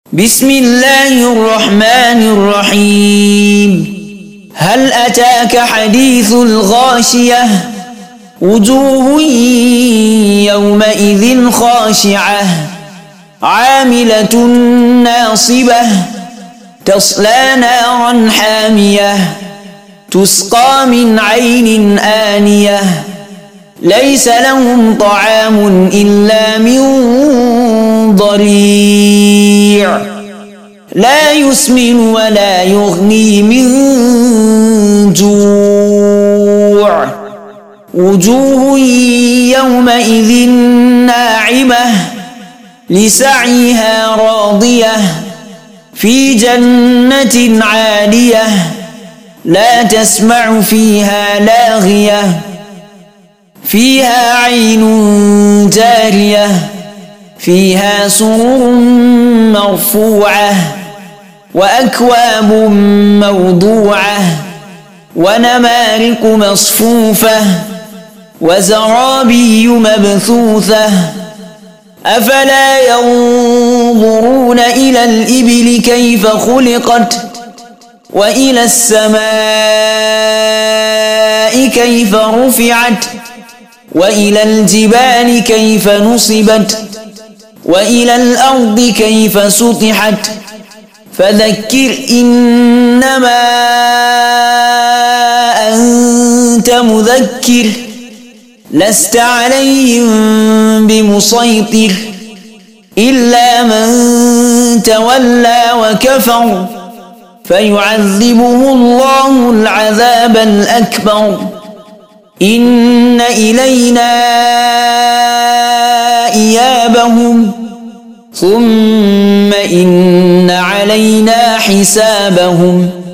بسم الله الرحمن الرحيم. هل أتاك حديث الغاشية؟ وجوه يومئذ خاشعة عاملة ناصبة تصلى نارا حامية تسقى من عين آنية ليس لهم طعام إلا من ضريع لا يسمن ولا يغني من جوع وجوه يومئذ ناعمة لسعيها راضية في جنة عالية لا تسمع فيها لاغية فيها عين جارية فيها سرر مرفوعة وأكواب موضوعة ونمارق مصفوفة وزرابي مبثوثة أفلا ينظرون إلى الإبل كيف خلقت وإلى السماء كيف رفعت وإلى الجبال كيف نصبت وإلى الأرض كيف سطحت فذكر إنما أنت مذكر لست عليهم بمسيطر إلا من تولى وكفر فيعذبه الله العذاب الأكبر إن إلينا إيابهم ثم إن علينا حسابهم.